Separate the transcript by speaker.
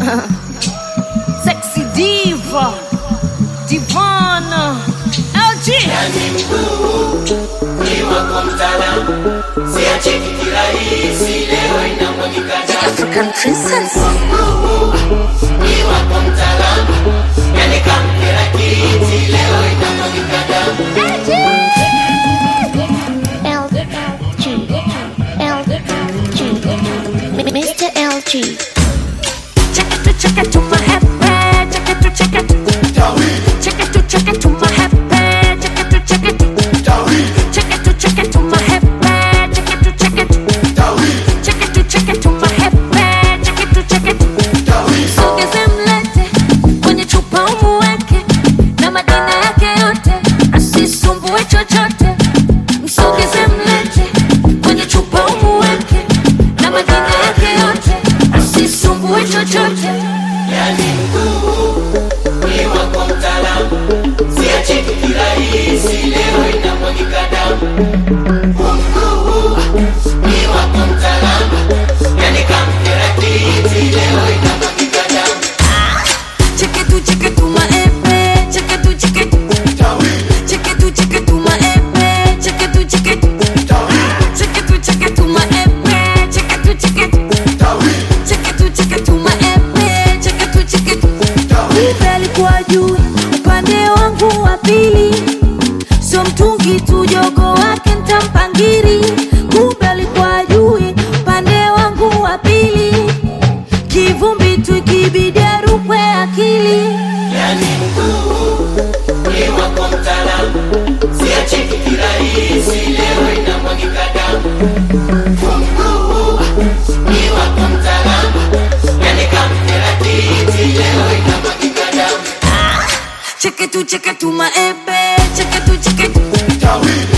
Speaker 1: Sexy diva, divana, LG.
Speaker 2: Yani mkuu, ni wako mtaalamu, siacheki kirahisi, leo inamwagika damu.
Speaker 1: African princess.
Speaker 2: Ni wako mtaalamu, yani kampira kiti, leo inamwagika damu.
Speaker 3: Mr. LG.
Speaker 1: Check it to my head, check it to my head, check it to my head, check it to my head, check it to my head, sogeze mlete kwenye chupa umuweke na madina yake yote asisumbue chochote. Msogeze mlete kwenye chupa umuweke na madina yake yote asisumbue chochote.
Speaker 2: Yani mkuu, ni wako mtaalamu, siacheki kirahisi, leo inamwagika damu. Mkuu, ni wako mtaalamu, yani kampira kiti, leo inamwagika damu.
Speaker 1: Check it to my head, check it to my head, check it to my head, check it to my head, kwa juu upande wangu wa pili, so mtungi tu jogo wake ntampangiri. Kubali kwa juu upande wangu wa pili, kivumbi tu kibidi arukwe akili.
Speaker 2: Yani mkuu, ni wako mtaalamu, siacheki kirahisi, leo inamwagika damu. Mkuu, ni wako mtaalamu, yani kampira kiti, leo inamwagika damu.
Speaker 1: Check it to my head, check it to